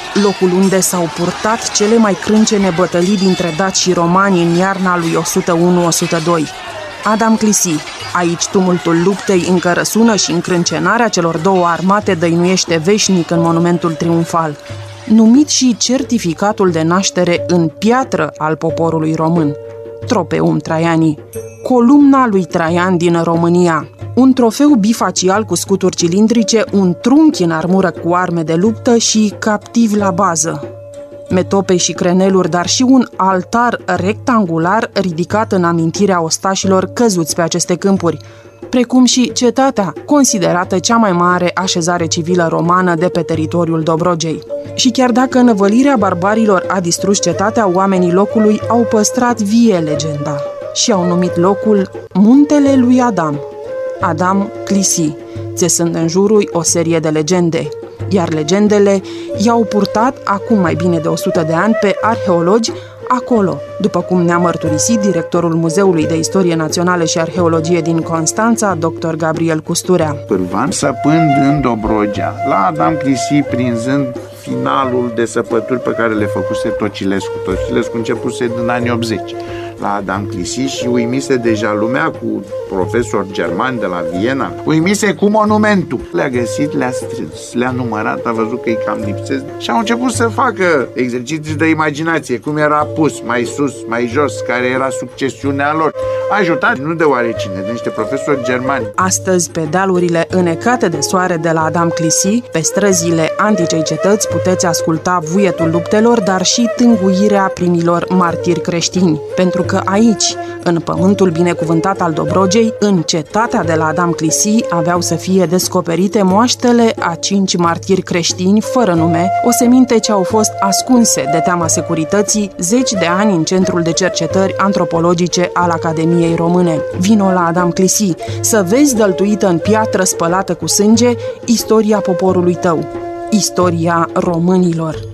locul unde s-au purtat cele mai crâncene bătălii dintre daci și romani în iarna lui 101-102. Adam Clisy. Aici tumultul luptei încă răsună și încrâncenarea celor două armate dăinuiește veșnic în monumentul triumfal, numit și certificatul de naștere în piatră al poporului român. Tropeum Traiani, columna lui Traian din România. Un trofeu bifacial cu scuturi cilindrice, un trunchi în armură cu arme de luptă și captivi la bază. Metope și creneluri, dar și un altar rectangular ridicat în amintirea ostașilor căzuți pe aceste câmpuri, precum și cetatea, considerată cea mai mare așezare civilă romană de pe teritoriul Dobrogei. Și chiar dacă năvălirea barbarilor a distrus cetatea, oamenii locului au păstrat vie legenda și au numit locul Muntele lui Adam, Adam Clisy, țesând în jurul o serie de legende. Iar legendele i-au purtat acum mai bine de 100 de ani pe arheologi acolo, după cum ne-a mărturisit directorul Muzeului de Istorie Națională și Arheologie din Constanța, dr. Gabriel Custurea. Pârvan săpând în Dobrogea, la Adam Clisy, prinzând finalul de săpături pe care le făcuse Tocilescu. Tocilescu începuse din anii 80 la Adam Clisy și uimise deja lumea cu profesori germani de la Viena. Uimise cu monumentul. Le-a găsit, le-a strâns, le-a numărat, a văzut că îi cam lipsesc și au început să facă exerciții de imaginație, cum era pus, mai sus, mai jos, care era succesiunea lor. Ajutat nu de oarecine, de niște profesori germani. Astăzi, pe dealurile înecate de soare de la Adam Clisy, pe străzile anticei cetăți, puteți asculta vuietul luptelor, dar și tânguirea primilor martiri creștini. Pentru că aici, în pământul binecuvântat al Dobrogei, în cetatea de la Adam Clisy, aveau să fie descoperite moaștele a 5 martiri creștini fără nume, oseminte ce au fost ascunse de teama securității zeci de ani în Centrul de Cercetări Antropologice al Academiei Române. Vino la Adam Clisy să vezi dăltuită în piatră spălată cu sânge istoria poporului tău, istoria românilor.